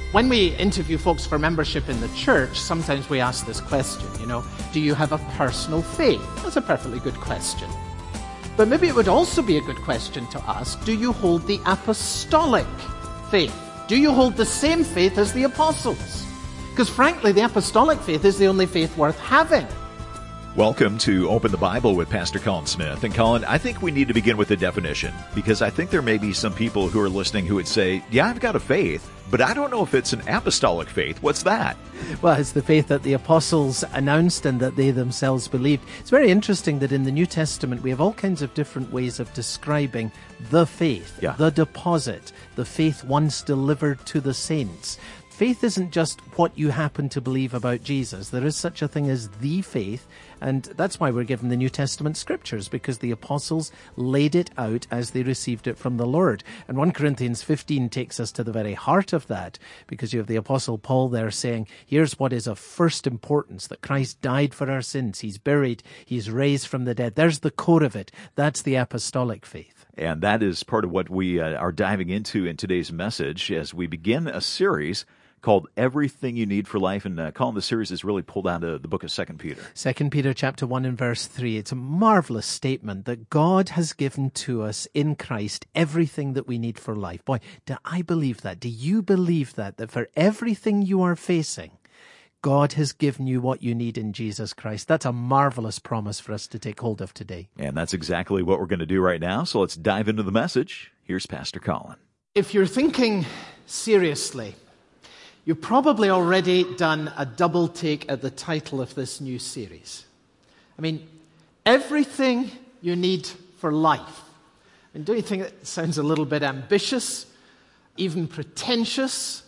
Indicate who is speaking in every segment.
Speaker 1: When we interview folks for membership in the church, sometimes we ask this question, do you have a personal faith? That's a perfectly good question. But maybe it would also be a good question to ask, do you hold the apostolic faith? Do you hold the same faith as the apostles? Because frankly, the apostolic faith is the only faith worth having.
Speaker 2: Welcome to Open the Bible with Pastor Colin Smith. And Colin, I think we need to begin with a definition, because I think there may be some people who are listening who would say, yeah, I've got a faith, but I don't know if it's an apostolic faith. What's that?
Speaker 1: Well, it's the faith that the apostles announced and that they themselves believed. It's very interesting that in the New Testament we have all kinds of different ways of describing the faith, the deposit, the faith once delivered to the saints. Faith isn't just what you happen to believe about Jesus. There is such a thing as the faith, and that's why we're given the New Testament scriptures, because the apostles laid it out as they received it from the Lord. And 1 Corinthians 15 takes us to the very heart of that, because you have the Apostle Paul there saying, here's what is of first importance, that Christ died for our sins, he's buried, he's raised from the dead. There's the core of it. That's the apostolic faith.
Speaker 2: And that is part of what we are diving into in today's message as we begin a series called Everything You Need for Life. And Colin, the series is really pulled out of the book of 2 Peter.
Speaker 1: 2 Peter chapter 1 and verse 3. It's a marvelous statement that God has given to us in Christ everything that we need for life. Boy, do I believe that? Do you believe that? That for everything you are facing, God has given you what you need in Jesus Christ. That's a marvelous promise for us to take hold of today.
Speaker 2: And that's exactly what we're going to do right now. So let's dive into the message. Here's Pastor Colin.
Speaker 1: If you're thinking seriously, you've probably already done a double take at the title of this new series. I mean, everything you need for life. And don't you think it sounds a little bit ambitious, even pretentious,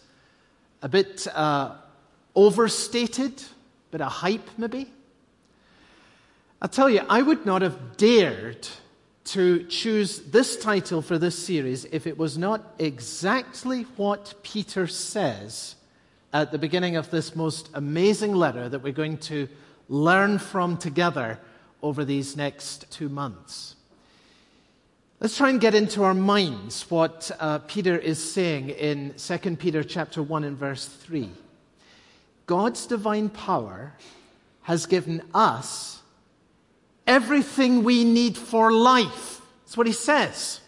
Speaker 1: a bit overstated, a bit of hype maybe? I'll tell you, I would not have dared to choose this title for this series if it was not exactly what Peter says at the beginning of this most amazing letter that we're going to learn from together over these next 2 months. Let's try and get into our minds what Peter is saying in 2 Peter chapter 1 and verse 3. God's divine power has given us everything we need for life. That's what he says.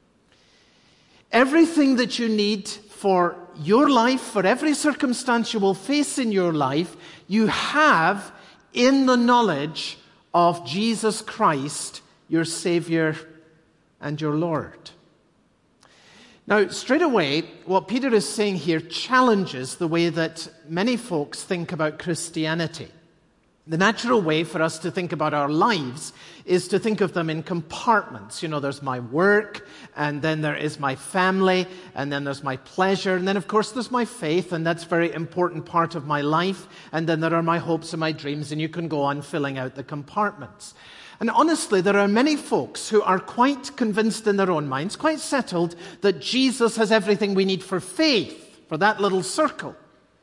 Speaker 1: Everything that you need for your life, for every circumstance you will face in your life, you have in the knowledge of Jesus Christ, your Savior and your Lord. Now, straight away, what Peter is saying here challenges the way that many folks think about Christianity. The natural way for us to think about our lives is to think of them in compartments. There's my work, and then there is my family, and then there's my pleasure, and then of course there's my faith, and that's a very important part of my life, and then there are my hopes and my dreams, and you can go on filling out the compartments. And honestly, there are many folks who are quite convinced in their own minds, quite settled, that Jesus has everything we need for faith, for that little circle,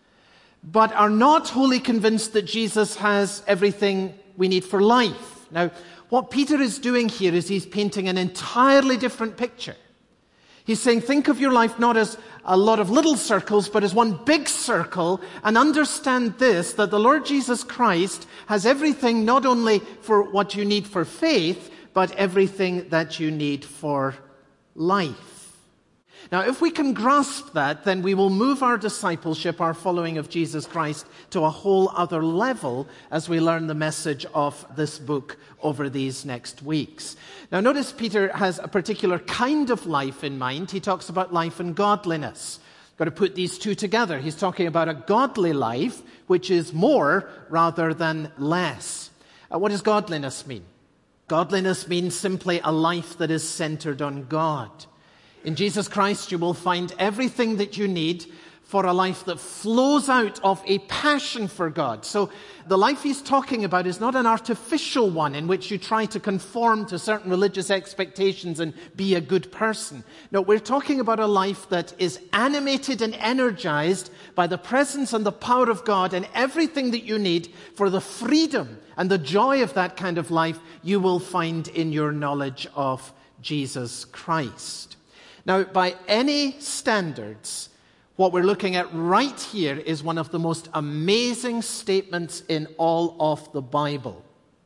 Speaker 1: but are not wholly convinced that Jesus has everything we need for life. Now, what Peter is doing here is he's painting an entirely different picture. He's saying, think of your life not as a lot of little circles, but as one big circle, and understand this, that the Lord Jesus Christ has everything not only for what you need for faith, but everything that you need for life. Now, if we can grasp that, then we will move our discipleship, our following of Jesus Christ, to a whole other level as we learn the message of this book over these next weeks. Now, notice Peter has a particular kind of life in mind. He talks about life and godliness. Got to put these two together. He's talking about a godly life, which is more rather than less. What does godliness mean? Godliness means simply a life that is centered on God. In Jesus Christ, you will find everything that you need for a life that flows out of a passion for God. So the life he's talking about is not an artificial one in which you try to conform to certain religious expectations and be a good person. No, we're talking about a life that is animated and energized by the presence and the power of God, and everything that you need for the freedom and the joy of that kind of life you will find in your knowledge of Jesus Christ. Now, by any standards, What we're looking at right here is one of the most amazing statements in all of the Bible.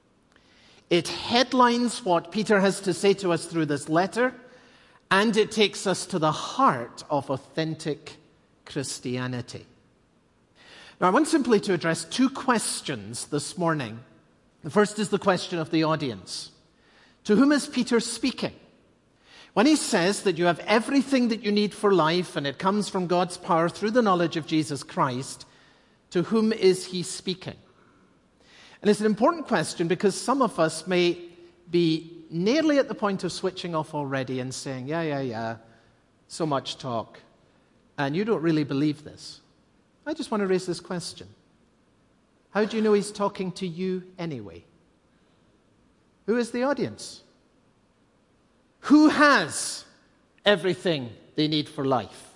Speaker 1: It headlines what Peter has to say to us through this letter, and it takes us to the heart of authentic Christianity. Now, I want simply to address two questions this morning. The first is the question of the audience. To whom is Peter speaking? When he says that you have everything that you need for life and it comes from God's power through the knowledge of Jesus Christ, to whom is he speaking? And it's an important question because some of us may be nearly at the point of switching off already and saying, yeah, so much talk, and you don't really believe this. I just want to raise this question. How do you know he's talking to you anyway? Who is the audience? Who has everything they need for life?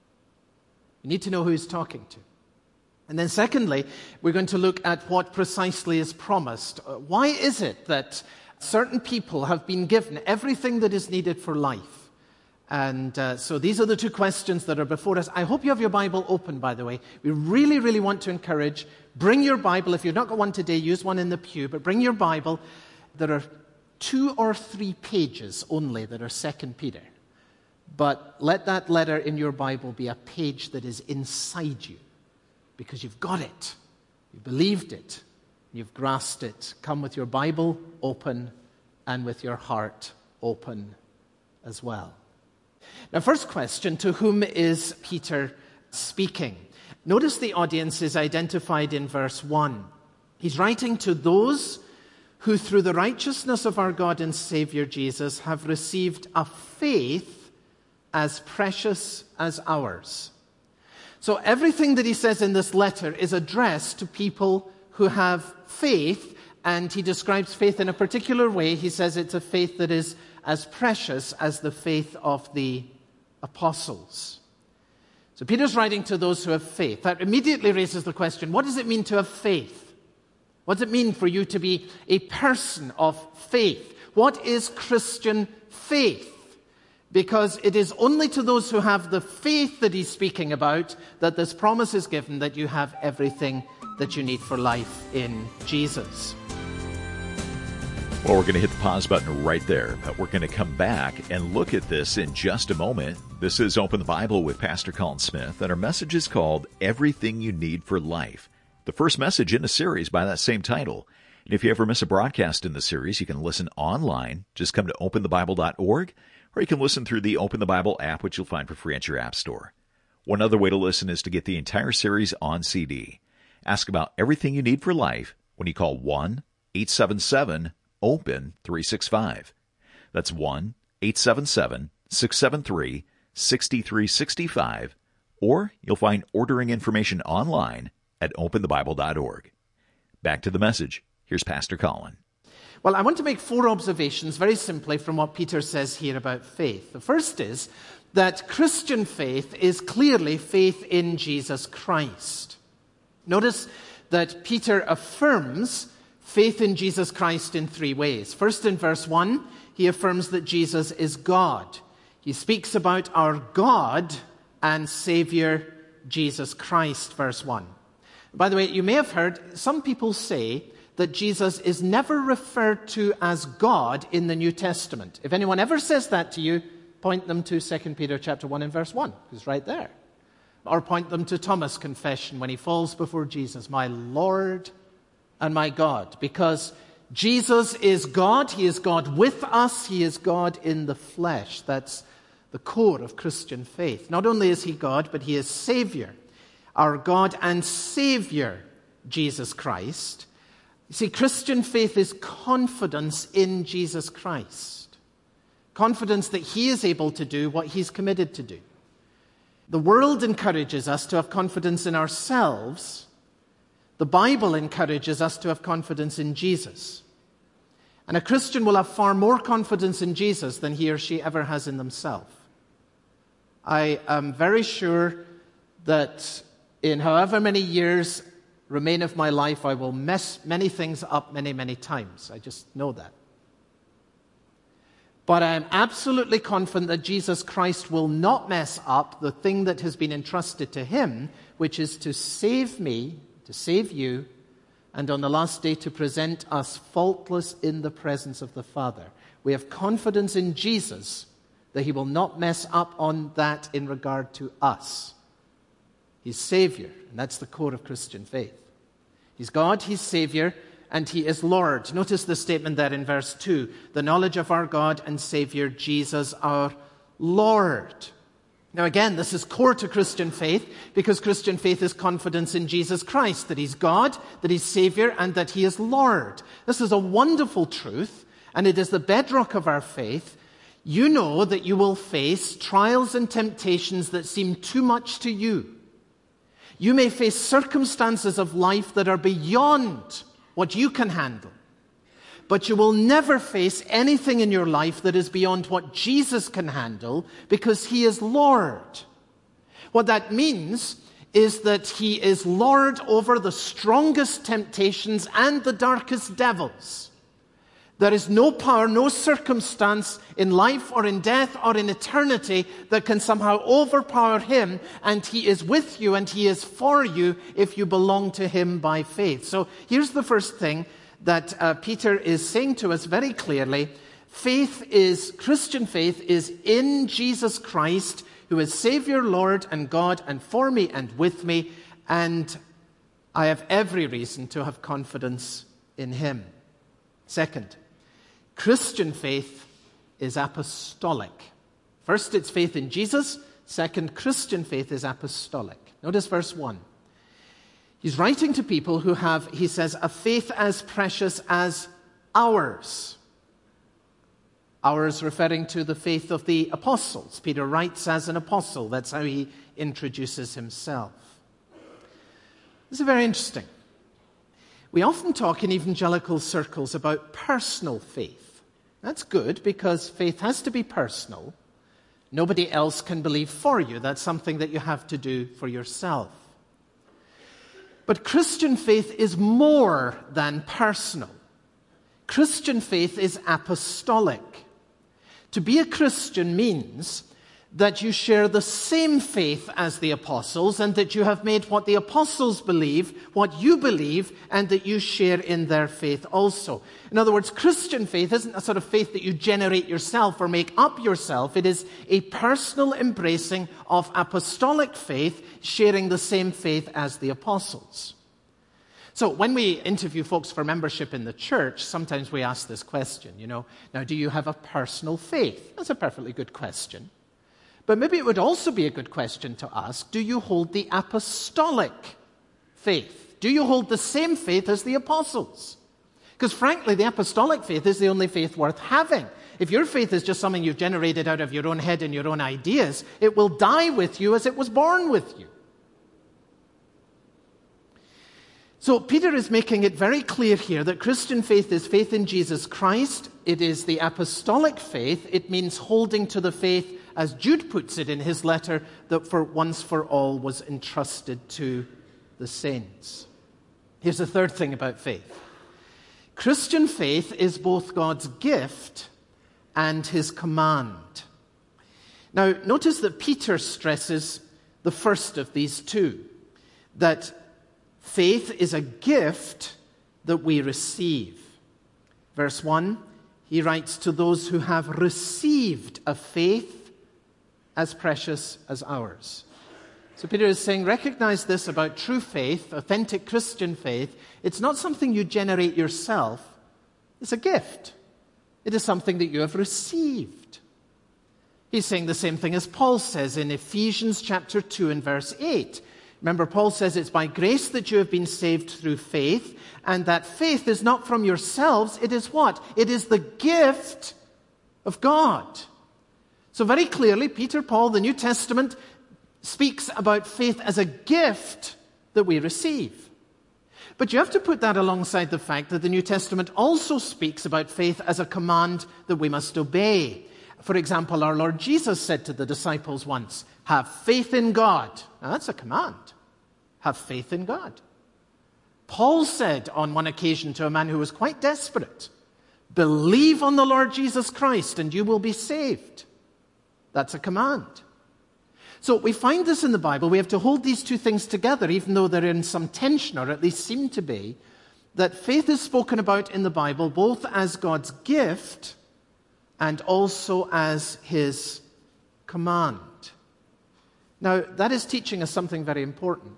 Speaker 1: You need to know who he's talking to. And then secondly, we're going to look at what precisely is promised. Why is it that certain people have been given everything that is needed for life? And so these are the two questions that are before us. I hope you have your Bible open, by the way. We really, really want to encourage, bring your Bible. If you've not got one today, use one in the pew, but bring your Bible. There are 2 or 3 pages only that are 2 Peter. But let that letter in your Bible be a page that is inside you, because you've got it, you've believed it, you've grasped it. Come with your Bible open and with your heart open as well. Now, first question, to whom is Peter speaking? Notice the audience is identified in verse 1. He's writing to those who through the righteousness of our God and Savior Jesus have received a faith as precious as ours. So everything that he says in this letter is addressed to people who have faith, and he describes faith in a particular way. He says it's a faith that is as precious as the faith of the apostles. So Peter's writing to those who have faith. That immediately raises the question, what does it mean to have faith? What does it mean for you to be a person of faith? What is Christian faith? Because it is only to those who have the faith that he's speaking about that this promise is given, that you have everything that you need for life in Jesus.
Speaker 2: Well, we're going to hit the pause button right there, but we're going to come back and look at this in just a moment. This is Open the Bible with Pastor Colin Smith, and our message is called Everything You Need for Life. The first message in a series by that same title. And if you ever miss a broadcast in the series, you can listen online. Just come to openthebible.org, or you can listen through the Open the Bible app, which you'll find for free at your app store. One other way to listen is to get the entire series on CD. Ask about everything you need for life when you call 1-877-OPEN-365. That's 1-877-673-6365. Or you'll find ordering information online at openthebible.org. Back to the message. Here's Pastor Colin.
Speaker 1: Well, I want to make 4 observations very simply from what Peter says here about faith. The first is that Christian faith is clearly faith in Jesus Christ. Notice that Peter affirms faith in Jesus Christ in 3 ways. First, in verse 1, he affirms that Jesus is God. He speaks about our God and Savior, Jesus Christ, verse 1. By the way, you may have heard some people say that Jesus is never referred to as God in the New Testament. If anyone ever says that to you, point them to 2 Peter chapter 1 and verse 1. It's right there. Or point them to Thomas' confession when he falls before Jesus, my Lord and my God. Because Jesus is God. He is God with us. He is God in the flesh. That's the core of Christian faith. Not only is he God, but he is Savior. Our God and Savior, Jesus Christ. You see, Christian faith is confidence in Jesus Christ. Confidence that he is able to do what he's committed to do. The world encourages us to have confidence in ourselves. The Bible encourages us to have confidence in Jesus. And a Christian will have far more confidence in Jesus than he or she ever has in themselves. I am very sure that in however many years remain of my life, I will mess many things up many, many times. I just know that. But I am absolutely confident that Jesus Christ will not mess up the thing that has been entrusted to him, which is to save me, to save you, and on the last day to present us faultless in the presence of the Father. We have confidence in Jesus that he will not mess up on that in regard to us. He's Savior, and that's the core of Christian faith. He's God, he's Savior, and he is Lord. Notice the statement there in verse 2. The knowledge of our God and Savior, Jesus our Lord. Now again, this is core to Christian faith because Christian faith is confidence in Jesus Christ, that he's God, that he's Savior, and that he is Lord. This is a wonderful truth, and it is the bedrock of our faith. You know that you will face trials and temptations that seem too much to you. You may face circumstances of life that are beyond what you can handle. But you will never face anything in your life that is beyond what Jesus can handle because he is Lord. What that means is that he is Lord over the strongest temptations and the darkest devils. There is no power, no circumstance in life or in death or in eternity that can somehow overpower him, and he is with you and he is for you if you belong to him by faith. So here's the first thing that Peter is saying to us very clearly. Christian faith is in Jesus Christ, who is Savior, Lord, and God, and for me and with me, and I have every reason to have confidence in him. Second, Christian faith is apostolic. First, it's faith in Jesus. Second, Christian faith is apostolic. Notice verse 1. He's writing to people who have, he says, a faith as precious as ours. Ours referring to the faith of the apostles. Peter writes as an apostle. That's how he introduces himself. This is very interesting. We often talk in evangelical circles about personal faith. That's good because faith has to be personal. Nobody else can believe for you. That's something that you have to do for yourself. But Christian faith is more than personal. Christian faith is apostolic. To be a Christian means that you share the same faith as the apostles and that you have made what the apostles believe, what you believe, and that you share in their faith also. In other words, Christian faith isn't a sort of faith that you generate yourself or make up yourself. It is a personal embracing of apostolic faith, sharing the same faith as the apostles. So when we interview folks for membership in the church, sometimes we ask this question, now do you have a personal faith? That's a perfectly good question. But maybe it would also be a good question to ask, do you hold the apostolic faith? Do you hold the same faith as the apostles? Because frankly, the apostolic faith is the only faith worth having. If your faith is just something you've generated out of your own head and your own ideas, it will die with you as it was born with you. So Peter is making it very clear here that Christian faith is faith in Jesus Christ. It is the apostolic faith. It means holding to the faith, as Jude puts it in his letter, that for once for all was entrusted to the saints. Here's the third thing about faith. Christian faith is both God's gift and his command. Now, notice that Peter stresses the first of these two, that faith is a gift that we receive. Verse 1, he writes, to those who have received a faith as precious as ours. So Peter is saying, recognize this about true faith, authentic Christian faith. It's not something you generate yourself. It's a gift. It is something that you have received. He's saying the same thing as Paul says in Ephesians chapter 2 and verse 8. Remember, Paul says it's by grace that you have been saved through faith, and that faith is not from yourselves. It is what? It is the gift of God. So very clearly, Peter, Paul, the New Testament speaks about faith as a gift that we receive. But you have to put that alongside the fact that the New Testament also speaks about faith as a command that we must obey. For example, our Lord Jesus said to the disciples once, have faith in God. Now that's a command. Have faith in God. Paul said on one occasion to a man who was quite desperate, Believe on the Lord Jesus Christ and you will be saved. That's a command. So we find this in the Bible. We have to hold these two things together, even though they're in some tension, or at least seem to be, that faith is spoken about in the Bible both as God's gift and also as his command. Now, that is teaching us something very important.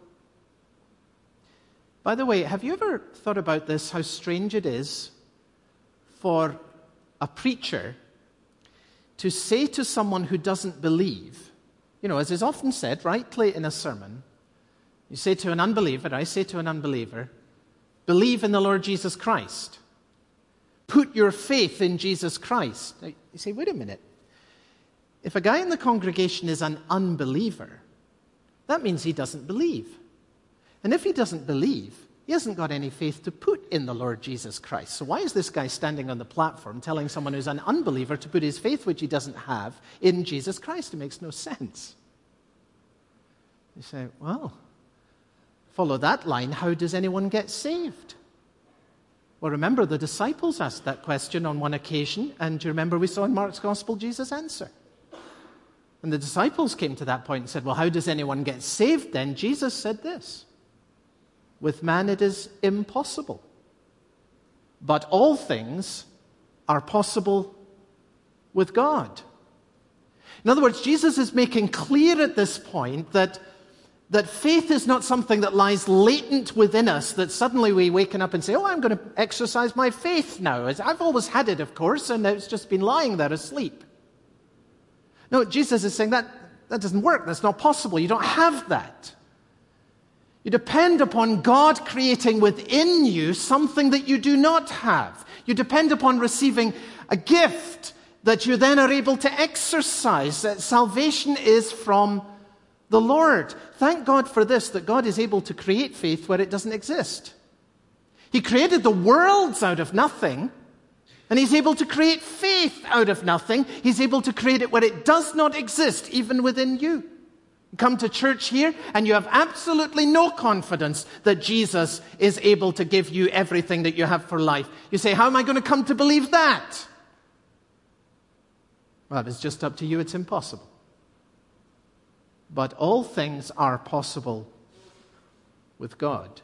Speaker 1: By the way, have you ever thought about this, how strange it is for a preacher to say to someone who doesn't believe, as is often said rightly in a sermon, you say to an unbeliever, I say to an unbeliever, believe in the Lord Jesus Christ. Put your faith in Jesus Christ. Now, you say, wait a minute. If a guy in the congregation is an unbeliever, that means he doesn't believe. And if he doesn't believe, he hasn't got any faith to put in the Lord Jesus Christ. So why is this guy standing on the platform telling someone who's an unbeliever to put his faith, which he doesn't have, in Jesus Christ? It makes no sense. You say, well, follow that line, how does anyone get saved? Well, remember, the disciples asked that question on one occasion, and do you remember we saw in Mark's Gospel Jesus answer? And the disciples came to that point and said, well, how does anyone get saved then? Jesus said this, with man it is impossible, but all things are possible with God. In other words, Jesus is making clear at this point that faith is not something that lies latent within us, that suddenly we waken up and say, I'm going to exercise my faith now. I've always had it, of course, and it's just been lying there asleep. No, Jesus is saying that doesn't work. That's not possible. You don't have that. You depend upon God creating within you something that you do not have. You depend upon receiving a gift that you then are able to exercise. That salvation is from the Lord. Thank God for this, that God is able to create faith where it doesn't exist. He created the worlds out of nothing, and he's able to create faith out of nothing. He's able to create it where it does not exist, even within you. You come to church here, and you have absolutely no confidence that Jesus is able to give you everything that you have for life. You say, how am I going to come to believe that? Well, it's just up to you. It's impossible. But all things are possible with God.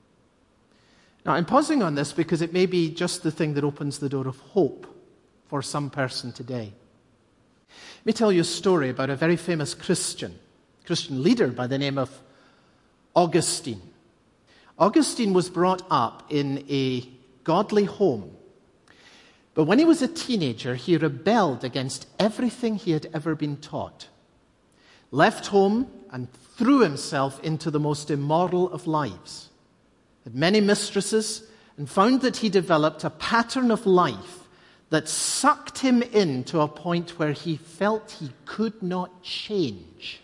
Speaker 1: Now, I'm pausing on this because it may be just the thing that opens the door of hope for some person today. Let me tell you a story about a very famous Christian leader by the name of Augustine. Augustine was brought up in a godly home. But when he was a teenager, he rebelled against everything he had ever been taught. Left home and threw himself into the most immoral of lives. Had many mistresses and found that he developed a pattern of life that sucked him in to a point where he felt he could not change.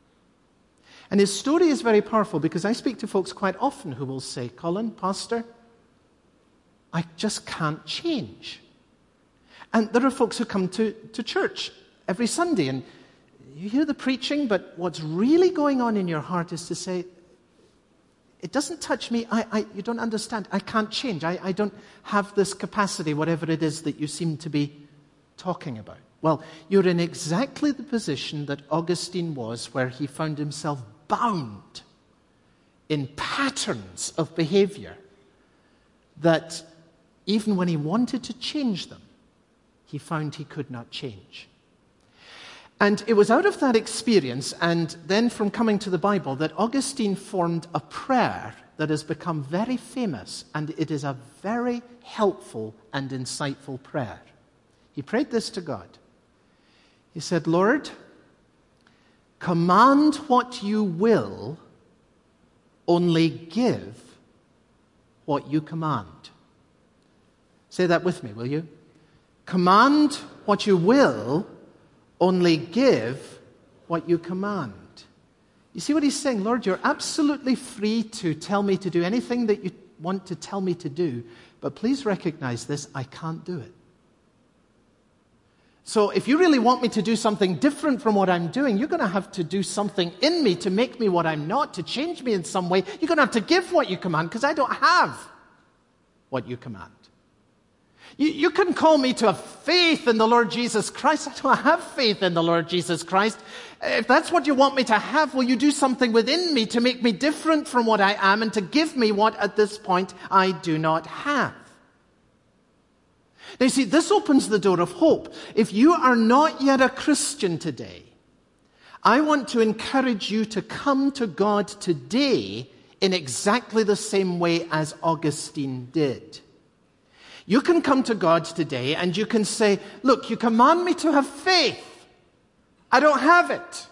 Speaker 1: And his story is very powerful because I speak to folks quite often who will say, Colin, Pastor, I just can't change. And there are folks who come to church every Sunday and you hear the preaching, but what's really going on in your heart is to say, it doesn't touch me. You don't understand. I can't change. I don't have this capacity, whatever it is that you seem to be talking about. Well, you're in exactly the position that Augustine was, where he found himself bound in patterns of behavior that even when he wanted to change them, he found he could not change. And it was out of that experience, and then from coming to the Bible, that Augustine formed a prayer that has become very famous, and it is a very helpful and insightful prayer. He prayed this to God. He said, Lord, command what you will, only give what you command. Say that with me, will you? Command what you will, only give what you command. You see what he's saying? Lord, you're absolutely free to tell me to do anything that you want to tell me to do, but please recognize this, I can't do it. So if you really want me to do something different from what I'm doing, you're going to have to do something in me to make me what I'm not, to change me in some way. You're going to have to give what you command, because I don't have what you command. You can call me to have faith in the Lord Jesus Christ. I don't have faith in the Lord Jesus Christ. If that's what you want me to have, will you do something within me to make me different from what I am and to give me what at this point I do not have? Now you see, this opens the door of hope. If you are not yet a Christian today, I want to encourage you to come to God today in exactly the same way as Augustine did. You can come to God today and you can say, look, you command me to have faith. I don't have it.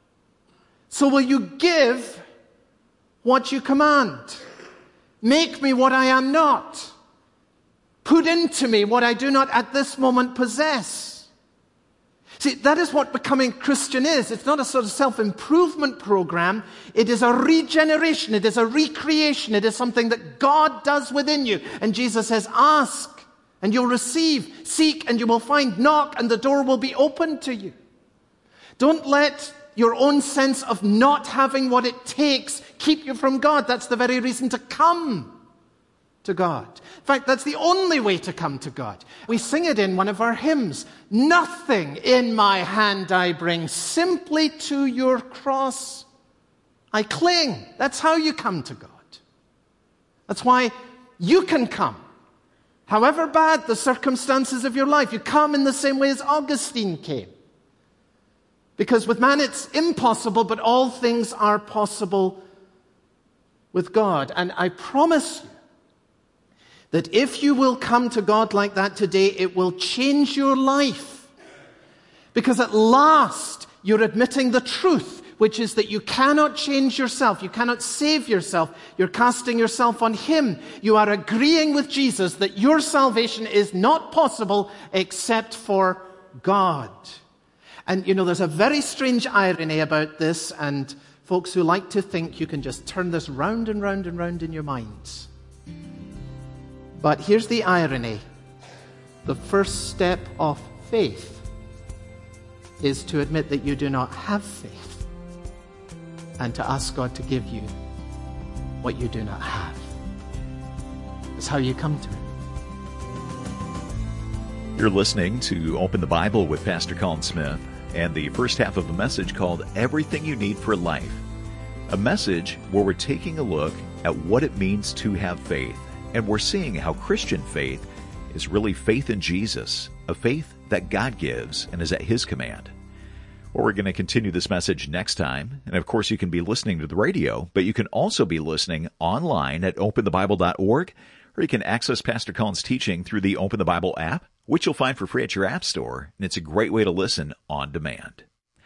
Speaker 1: So will you give what you command? Make me what I am not. Put into me what I do not at this moment possess. See, that is what becoming Christian is. It's not a sort of self-improvement program. It is a regeneration. It is a recreation. It is something that God does within you. And Jesus says, ask and you'll receive. Seek and you will find. Knock and the door will be opened to you. Don't let your own sense of not having what it takes keep you from God. That's the very reason to come to God. In fact, that's the only way to come to God. We sing it in one of our hymns. Nothing in my hand I bring, simply to your cross I cling. That's how you come to God. That's why you can come. However bad the circumstances of your life, you come in the same way as Augustine came. Because with man it's impossible, but all things are possible with God. And I promise you, that if you will come to God like that today, it will change your life. Because at last, you're admitting the truth, which is that you cannot change yourself. You cannot save yourself. You're casting yourself on Him. You are agreeing with Jesus that your salvation is not possible except for God. And, you know, there's a very strange irony about this, and folks who like to think you can just turn this round and round and round in your minds. But here's the irony. The first step of faith is to admit that you do not have faith and to ask God to give you what you do not have. That's how you come to it.
Speaker 2: You're listening to Open the Bible with Pastor Colin Smith and the first half of a message called Everything You Need for Life. A message where we're taking a look at what it means to have faith. And we're seeing how Christian faith is really faith in Jesus, a faith that God gives and is at His command. Well, we're going to continue this message next time. And of course, you can be listening to the radio, but you can also be listening online at openthebible.org, or you can access Pastor Colin's teaching through the Open the Bible app, which you'll find for free at your app store. And it's a great way to listen on demand.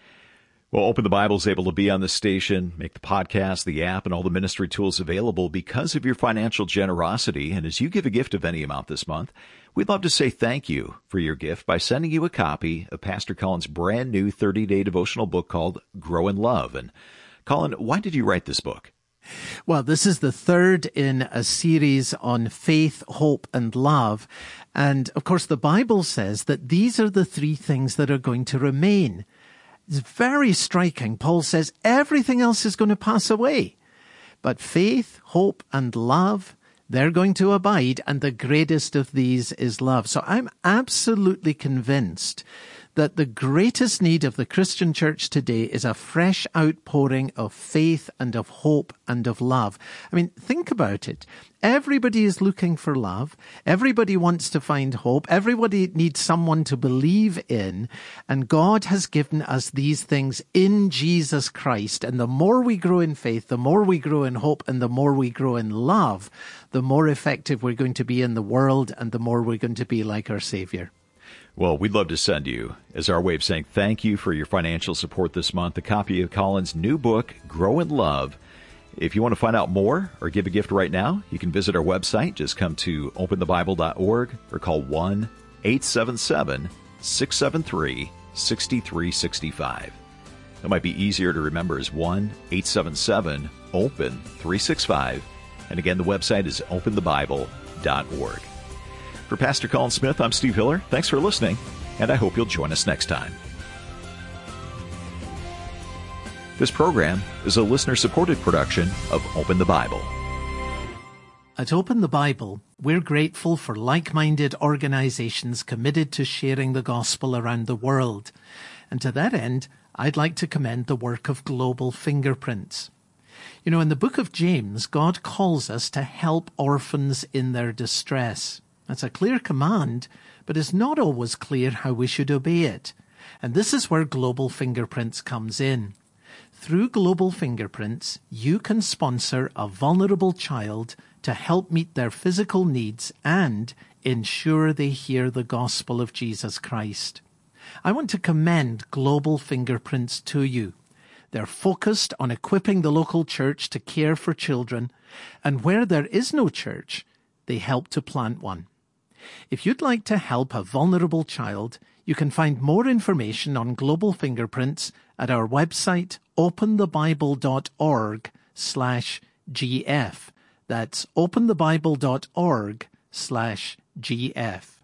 Speaker 2: Well, Open the Bible is able to be on the station, make the podcast, the app, and all the ministry tools available because of your financial generosity. And as you give a gift of any amount this month, we'd love to say thank you for your gift by sending you a copy of Pastor Colin's brand new 30-day devotional book called Grow in Love. And Colin, why did you write this book?
Speaker 1: Well, this is the third in a series on faith, hope, and love. And of course, the Bible says that these are the three things that are going to remain. It's very striking. Paul says everything else is going to pass away. But faith, hope, and love, they're going to abide, and the greatest of these is love. So I'm absolutely convinced that the greatest need of the Christian church today is a fresh outpouring of faith and of hope and of love. I mean, think about it. Everybody is looking for love. Everybody wants to find hope. Everybody needs someone to believe in. And God has given us these things in Jesus Christ. And the more we grow in faith, the more we grow in hope, and the more we grow in love, the more effective we're going to be in the world, and the more we're going to be like our Savior.
Speaker 2: Well, we'd love to send you, as our way of saying thank you for your financial support this month, a copy of Colin's new book, Grow in Love. If you want to find out more or give a gift right now, you can visit our website. Just come to openthebible.org or call 1-877-673-6365. That might be easier to remember as 1-877-OPEN-365. And again, the website is openthebible.org. For Pastor Colin Smith, I'm Steve Hiller. Thanks for listening, and I hope you'll join us next time. This program is a listener-supported production of Open the Bible.
Speaker 1: At Open the Bible, We're grateful for like-minded organizations committed to sharing the gospel around the world. And to that end, I'd like to commend the work of Global Fingerprints. You know, in the book of James, God calls us to help orphans in their distress. That's a clear command, but it's not always clear how we should obey it. And this is where Global Fingerprints comes in. Through Global Fingerprints, you can sponsor a vulnerable child to help meet their physical needs and ensure they hear the gospel of Jesus Christ. I want to commend Global Fingerprints to you. They're focused on equipping the local church to care for children, and where there is no church, they help to plant one. If you'd like to help a vulnerable child, you can find more information on Global Fingerprints at our website, openthebible.org/GF. That's openthebible.org/GF.